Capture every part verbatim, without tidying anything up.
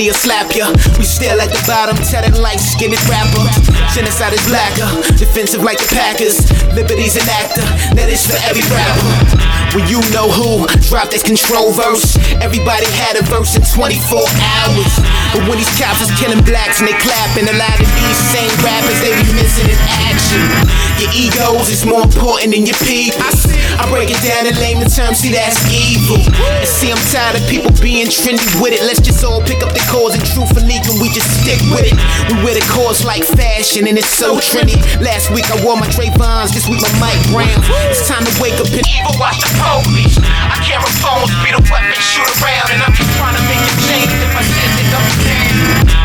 money will slap ya. We still at the bottom, tell that light-skinned rapper. Genocide is blacker, defensive like the Packers. Liberty's an actor, that is for every rapper. When you know who dropped that control verse, everybody had a verse in twenty-four hours. But when these cops is killing blacks and they clapping, a lot of these same rappers, they be missing in action. Your egos is more important than your people. I break it down in layman terms, see that's evil. And see I'm tired of people being trendy with it. Let's just all pick up the cause and truthfully can we just stick with it. We wear the cause like fashion and it's so trendy. Last week I wore my Trayvons, this week my Mike Brown. It's time to wake up and evil watch the police. I carry phones, beat a weapon, shoot around, and I'm just trying to make a change if I said it don't stand.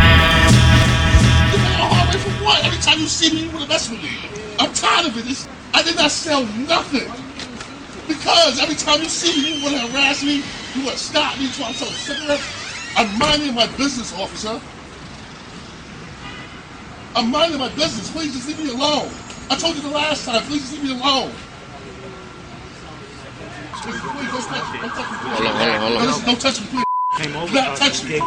For what? Every time you see me, you wanna mess with me. I'm tired of it. It's, I did not sell nothing. Because every time you see me, you wanna harass me, you wanna stop me, you wanna tell cigarettes. I'm minding my business, officer. I'm minding my business. Please just leave me alone. I told you the last time, please just leave me alone. Please, please, don't touch me. Don't touch me, please. Hold on, hold on, hold on. Listen, don't touch me, please. Came over. Do not touch me.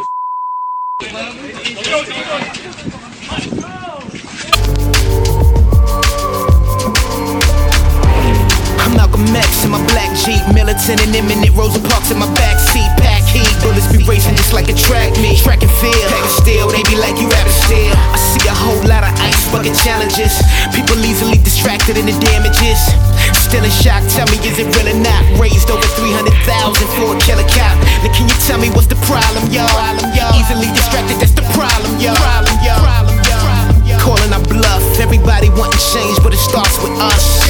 I'm Malcolm X in my black Jeep, militant and imminent. Rosa Parks in my backseat, pack heat. Bullets be racing just like a track meet. Track and field, pack of steel, they be like you rapping still. I see a whole lot of ice bucket challenges. People easily distracted in the damages. Still in shock, tell me is it real or not? Raised over three hundred thousand for a killer cop. Now can you tell me what's the problem, y'all? Easily distracted, that's the problem, y'all. Calling our bluff, everybody wanting change, but it starts with us.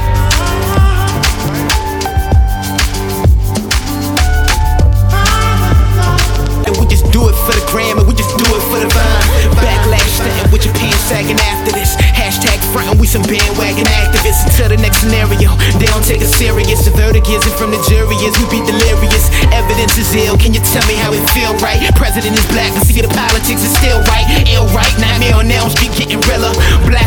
Do it for the gram and we just do it for the vine. Backlash stunting with your pants sagging after this. Hashtag frontin', we some bandwagon activists. Until the next scenario, they don't take us serious. The verdict isn't from the jury, is we be delirious. Evidence is ill, can you tell me how it feel right? President is black, but see the politics is still right. Ill right, nightmare on Elm Street getting realer. Black